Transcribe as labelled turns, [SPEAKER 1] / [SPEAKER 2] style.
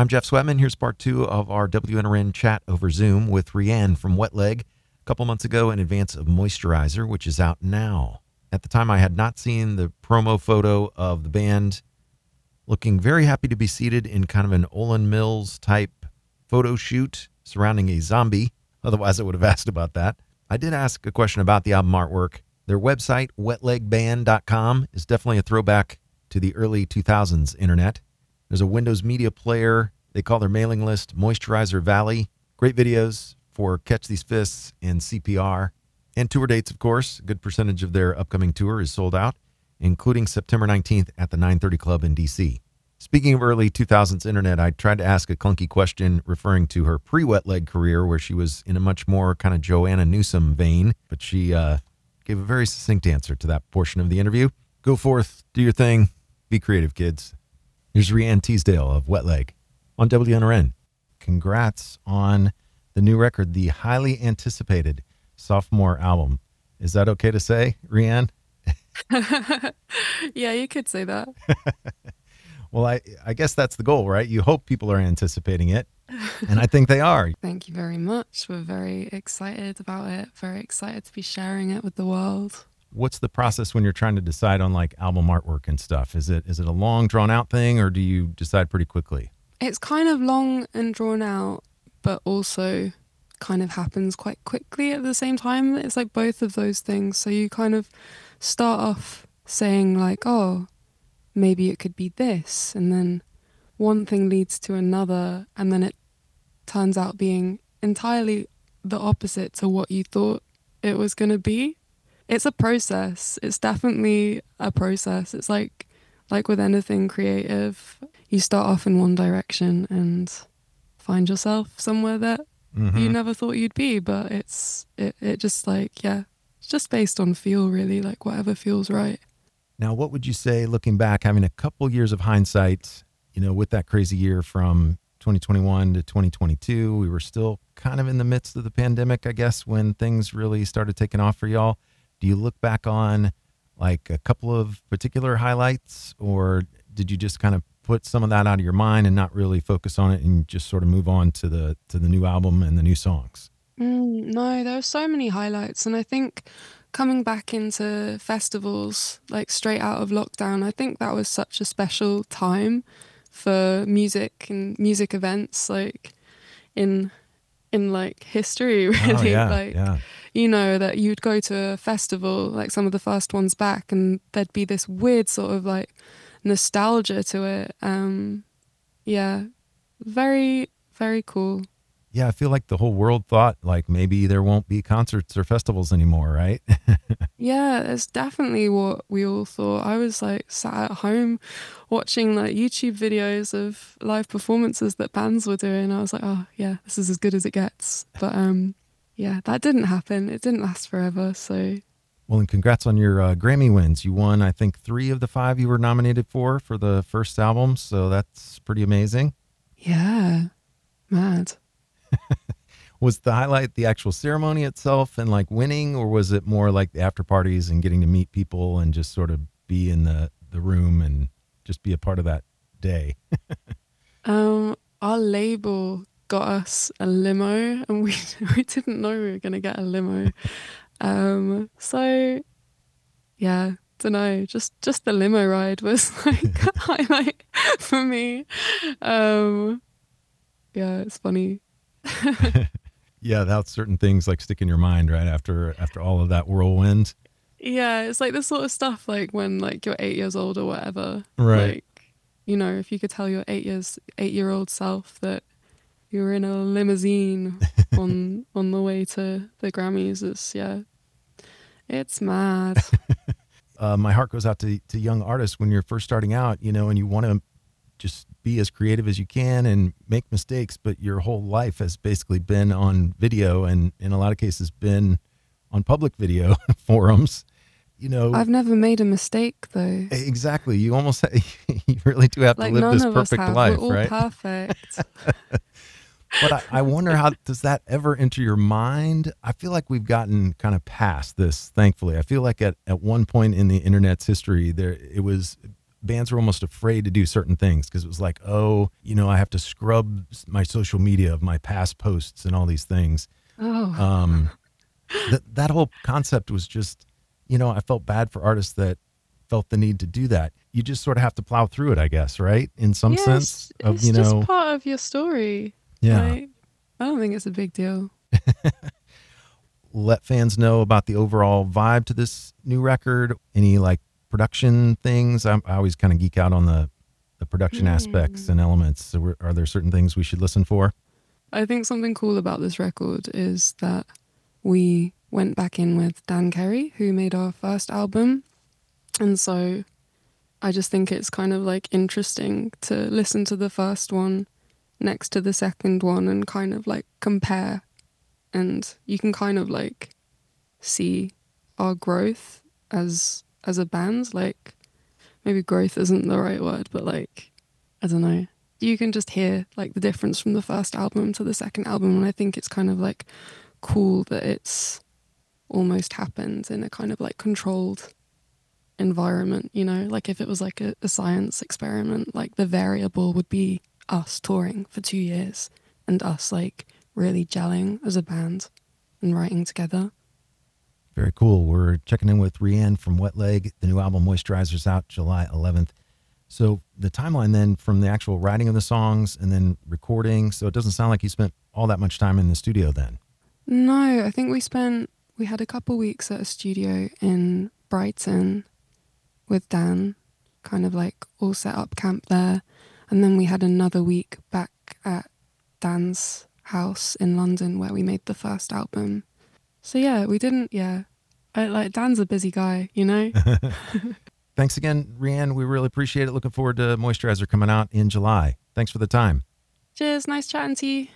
[SPEAKER 1] I'm Jeff Sweatman. Here's part 2 of our WNRN chat over Zoom with Rianne from Wet Leg a couple months ago in advance of Moisturizer, which is out now. At the time, I had not seen the promo photo of the band looking very happy to be seated in kind of an Olin Mills type photo shoot surrounding a zombie. Otherwise, I would have asked about that. I did ask a question about the album artwork. Their website, wetlegband.com, is definitely a throwback to the early 2000s internet. There's a Windows Media Player. They call their mailing list Moisturizer Valley. Great videos for Catch These Fists and CPR. And tour dates, of course. A good percentage of their upcoming tour is sold out, including September 19th at the 930 Club in D.C. Speaking of early 2000s internet, I tried to ask a clunky question referring to her pre-Wet Leg career, where she was in a much more kind of Joanna Newsom vein, but she gave a very succinct answer to that portion of the interview. Go forth, do your thing, be creative, kids. Here's Rianne Teasdale of Wet Leg on WNRN. Congrats on the new record, the highly anticipated sophomore album. Is that okay to say, Rianne?
[SPEAKER 2] Yeah, you could say that.
[SPEAKER 1] Well, I guess that's the goal, right? You hope people are anticipating it, and I think they are.
[SPEAKER 2] Thank you very much. We're very excited about it, very excited to be sharing it with the world.
[SPEAKER 1] What's the process when you're trying to decide on like album artwork and stuff? Is it a long drawn out thing, or do you decide pretty quickly?
[SPEAKER 2] It's kind of long and drawn out, but also kind of happens quite quickly at the same time. It's like both of those things. So you kind of start off saying like, oh, maybe it could be this, and then one thing leads to another, and then it turns out being entirely the opposite to what you thought it was going to be. It's a process. It's definitely a process. It's like with anything creative, you start off in one direction and find yourself somewhere that you never thought you'd be, but it just like, yeah, it's just based on feel, really, like whatever feels right.
[SPEAKER 1] Now, what would you say, looking back, having a couple years of hindsight, with that crazy year from 2021 to 2022, we were still kind of in the midst of the pandemic, I guess, when things really started taking off for y'all. Do you look back on like a couple of particular highlights, or did you just kind of put some of that out of your mind and not really focus on it and just sort of move on to the new album and the new songs?
[SPEAKER 2] No, there are so many highlights, and I think coming back into festivals like straight out of lockdown, I think that was such a special time for music and music events, like in like history, really. That you'd go to a festival, like some of the first ones back, and there'd be this weird sort of like nostalgia to it. Very, very cool.
[SPEAKER 1] Yeah, I feel like the whole world thought like maybe there won't be concerts or festivals anymore, right?
[SPEAKER 2] Yeah, it's definitely what we all thought. I was like sat at home watching like YouTube videos of live performances that bands were doing. I was like, oh yeah, this is as good as it gets. But yeah, that didn't happen. It didn't last forever. So,
[SPEAKER 1] well, and congrats on your Grammy wins. You won, I think, 3 of the 5 you were nominated for the first album. So that's pretty amazing.
[SPEAKER 2] Yeah, mad.
[SPEAKER 1] Was the highlight the actual ceremony itself and like winning, or was it more like the after parties and getting to meet people and just sort of be in the room and just be a part of that day?
[SPEAKER 2] Our label got us a limo, and we didn't know we were going to get a limo. So yeah, don't know, just the limo ride was like a highlight for me. Yeah, it's funny.
[SPEAKER 1] Yeah, that's certain things like stick in your mind, right? After all of that whirlwind.
[SPEAKER 2] Yeah, it's like this sort of stuff, like when like you're 8 years old or whatever.
[SPEAKER 1] Right.
[SPEAKER 2] Like, if you could tell your 8-year-old self that you were in a limousine on the way to the Grammys, it's mad.
[SPEAKER 1] My heart goes out to young artists when you're first starting out, and you want to just be as creative as you can and make mistakes, but your whole life has basically been on video and in a lot of cases been on public video forums.
[SPEAKER 2] I've never made a mistake though.
[SPEAKER 1] Exactly. You almost you really do have to live this perfect life,
[SPEAKER 2] We're all
[SPEAKER 1] right?
[SPEAKER 2] Perfect.
[SPEAKER 1] But I wonder, how does that ever enter your mind? I feel like we've gotten kind of past this, thankfully. I feel like at one point in the internet's history, it was bands were almost afraid to do certain things because it was like, oh, I have to scrub my social media of my past posts and all these things.
[SPEAKER 2] Oh.
[SPEAKER 1] That whole concept was just, I felt bad for artists that felt the need to do that. You just sort of have to plow through it, I guess, right? In some sense of,
[SPEAKER 2] it's just part of your story.
[SPEAKER 1] Yeah.
[SPEAKER 2] Like, I don't think it's a big deal.
[SPEAKER 1] Let fans know about the overall vibe to this new record. Any like production things? I always kind of geek out on the production aspects and elements. So are there certain things we should listen for?
[SPEAKER 2] I think something cool about this record is that we went back in with Dan Carey, who made our first album. And so I just think it's kind of like interesting to listen to the first one next to the second one and kind of like compare. And you can kind of like see our growth as a band. Like, maybe growth isn't the right word, but like, I don't know. You can just hear like the difference from the first album to the second album. And I think it's kind of like cool that it's almost happened in a kind of like controlled environment, like if it was like a science experiment, like the variable would be us touring for 2 years and us like really gelling as a band and writing together.
[SPEAKER 1] Very cool. We're checking in with Rianne from Wet Leg. The new album Moisturizer's out July 11th. So the timeline then from the actual writing of the songs and then recording, so it doesn't sound like you spent all that much time in the studio then.
[SPEAKER 2] No, I think we had a couple weeks at a studio in Brighton with Dan, kind of like all set up camp there. And then we had another week back at Dan's house in London where we made the first album. So yeah, Dan's a busy guy,
[SPEAKER 1] Thanks again, Rianne. We really appreciate it. Looking forward to Moisturizer coming out in July. Thanks for the time.
[SPEAKER 2] Cheers. Nice chatting to you.